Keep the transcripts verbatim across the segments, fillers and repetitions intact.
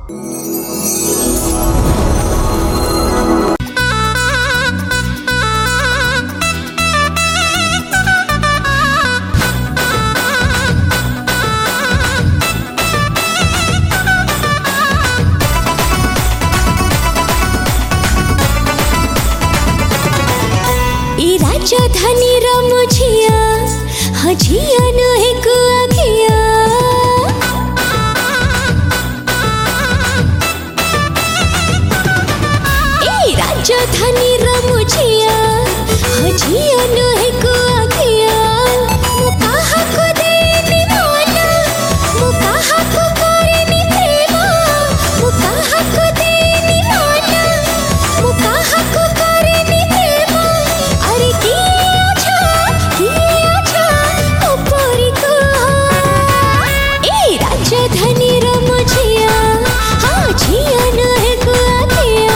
राजधानी रमुझिया हजिया नुहे कुआखिया ए राजधानी रमुझिया हजिया नुहे कुआखिया मुकाहा को देनी माना मुकाहा को करेनी प्रेम मुकाहा को देनी माना मुकाहा को करेनी प्रेम अरे राजधानी रमुझिया हाँ झिया नुहे कुआखिया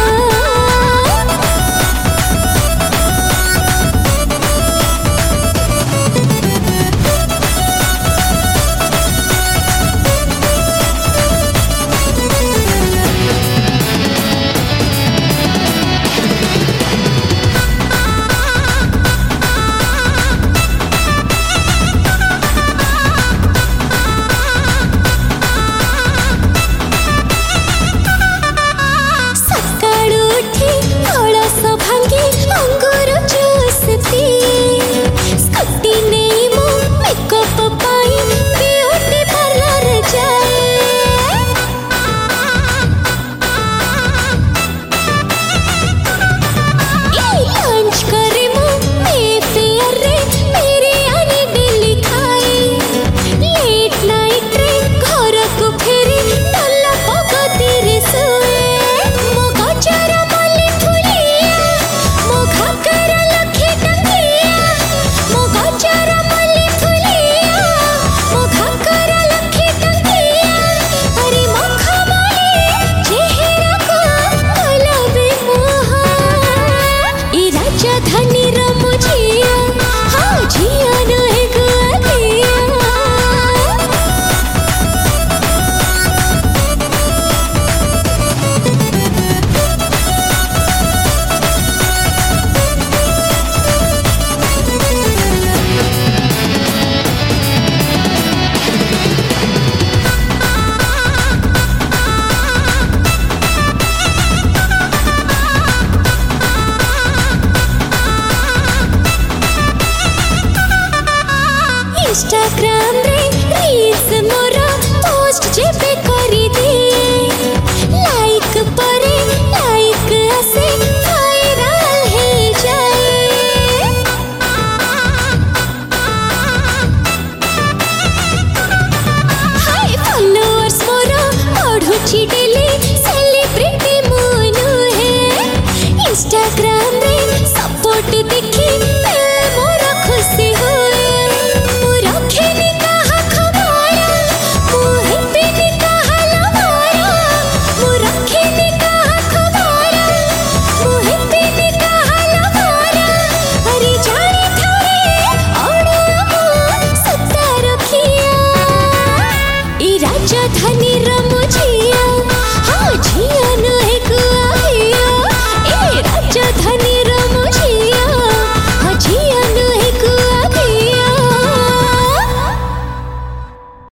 राजधानी रमुझिया हाँ झिया नुहे कुआखिया इंस्टाग्राम रे रील्स मोरा पोस्ट जेबे करी दिए लाइक परे लाइक आसे वायरल हे जाए हाय फॉलोअर्स मोरा बढ़ुची डेली सेलिब्रिटी मुनु है इंस्टाग्राम रे सपोर्ट देखी मोरा खुशी हुए राजधानी